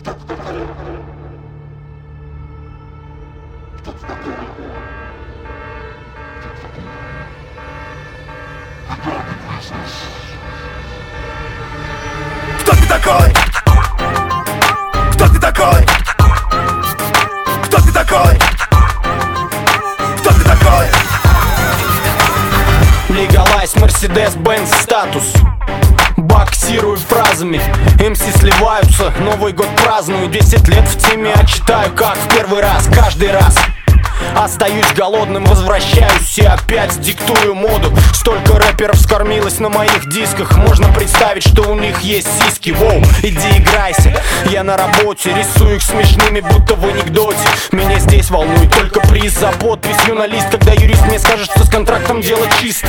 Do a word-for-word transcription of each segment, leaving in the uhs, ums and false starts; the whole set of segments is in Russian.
Кто ты такой? Кто ты такой? Кто ты такой? Кто ты такой? Legalize, Mercedes-Benz статус. Боксирую фразами, эм си сливаются, Новый год праздную. Десять лет в теме, а читаю как в первый раз. Каждый раз остаюсь голодным, возвращаюсь и опять диктую моду. Столько рэперов скормилось на моих дисках, можно представить, что у них есть сиськи. Воу, иди играйся, я на работе, рисую их смешными, будто в анекдоте. Меня здесь волнует только приз за подписью на лист, когда юрист мне скажет, что с контрактом дело чисто.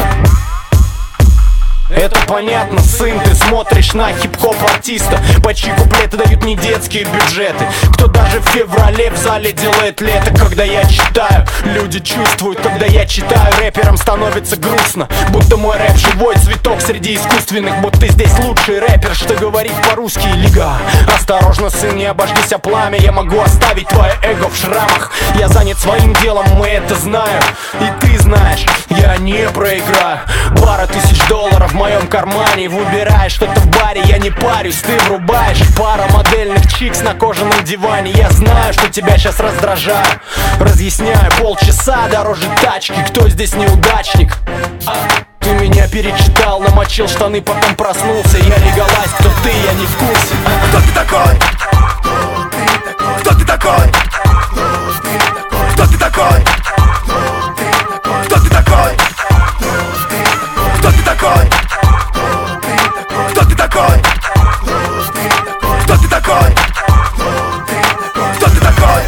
Это понятно, сын, ты смотришь на хип-хоп артиста, по чьи куплеты дают не детские бюджеты. Кто даже в феврале в зале делает лето. Когда я читаю, люди чувствуют. Когда я читаю, рэперам становится грустно, будто мой рэп живой цветок среди искусственных. Будто здесь лучший рэпер, что говорит по-русски. Лига, осторожно, сын, не обожгись о пламя. Я могу оставить твое эго в шрамах. Я занят своим делом, мы это знаем. И ты знаешь, я не проиграю. Пара тысяч долларов в моем кармане. Выбираешь что-то в баре, я не парюсь. Ты врубаешь пара модельных чикс на кожаном диване. Я знаю, что тебя сейчас раздражаю. Разъясняю полчаса дороже тачки. Кто здесь неудачник? Ты меня перечитал, намочил штаны, потом проснулся. Я Legalize, кто ты, я не в курсе. Кто ты такой? Кто ты такой? Кто ты такой? Кто ты такой? Кто ты такой? Кто ты такой? Кто ты такой? Кто ты такой?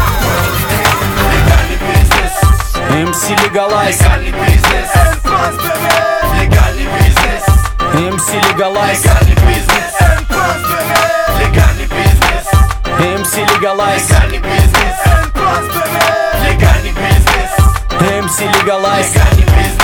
Легальный бизнес. эм си Legalize. Легальный бизнес. Легальный бизнес. эм си Legalize. Легальный бизнес. Легальный бизнес. эм си Legalize. Легальный бизнес. Легальный бизнес. эм си Legalize. Легальный бизнес.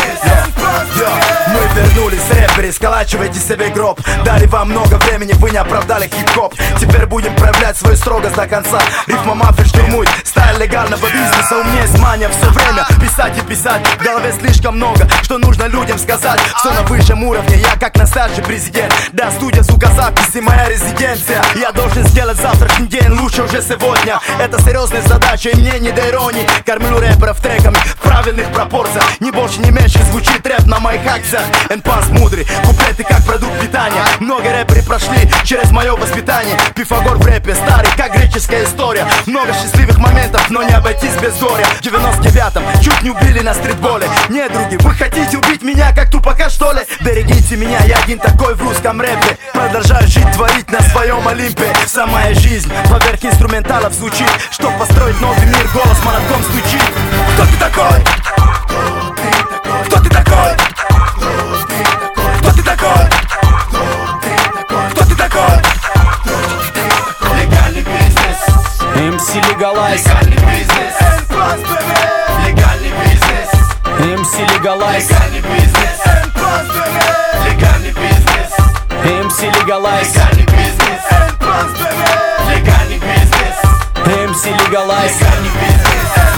Мы вернулись, рэперы, сколачивайте себе гроб. Дали вам много времени, вы не оправдали хип-хоп. Теперь будем проявлять свою строгость до конца. Рифма мафия штурмует стиль легального бизнеса. У меня есть мания все время писать и писать. В голове слишком много, что нужно людям сказать. Что на высшем уровне, я как настоящий президент. Да, студия звукозаписи, моя резиденция. Я должен сделать завтрашний день лучше уже сегодня. Это серьезная задача, и мне не до иронии. Кормлю рэперов треками в правильных пропорциях. Ни больше, ни меньше звучит рэп на моих акциях. Энпанс мудрый, куплеты как продукт питания. Много рэперы прошли через мое воспитание. Пифагор в рэпе старый, как греческая история. Много счастливых моментов, но не обойтись без горя. В девяносто девятом чуть не убили на стритболе. Не, други, вы хотите убить меня, как тупака, что ли? Берегите меня, я один такой в русском рэпе. Продолжаю жить, творить на своем Олимпе. Вся моя жизнь поверх инструменталов звучит. Чтоб построить новый мир, голос молотком стучит. Кто ты такой? Кто ты такой? Кто ты такой? Кто ты такой? Легальный бизнес. эм си Legalize. Легальный бизнес. Легальный бизнес. эм си Legalize. Легальный бизнес. Легальный бизнес. эм си Legalize. Легальный бизнес. Легальный бизнес. эм си Legalize. Легальный бизнес.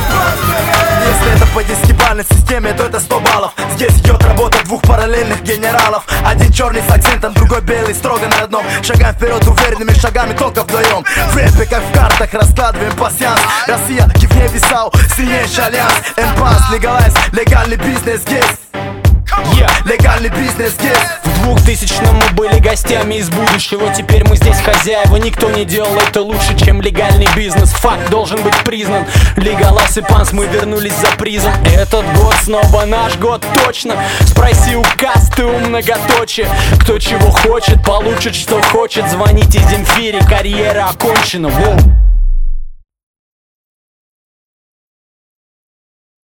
Если это по десятибалльной системе, то это сто баллов. Здесь идет работа двух параллельных генералов. Один черный с акцентом, другой белый, строго на одном. Шагаем вперед уверенными шагами, только вдвоем. В рэпе, как в картах, раскладываем пасьянс. Россия, кивне висал, сильнейший альянс. Энпанс, Legalize, легальный бизнес, гейс. Yeah. Легальный бизнес, гейс. В двухтысячном мы были гостями из будущего. Теперь мы здесь хозяева. Никто не делал это лучше, чем легальный бизнес. Факт должен быть признан. Legalize и Панс, мы вернулись за призом. Этот год снова наш год, точно. Спроси у касты, у многоточия. Кто чего хочет, получит что хочет. Звоните Земфире, карьера окончена. Воу.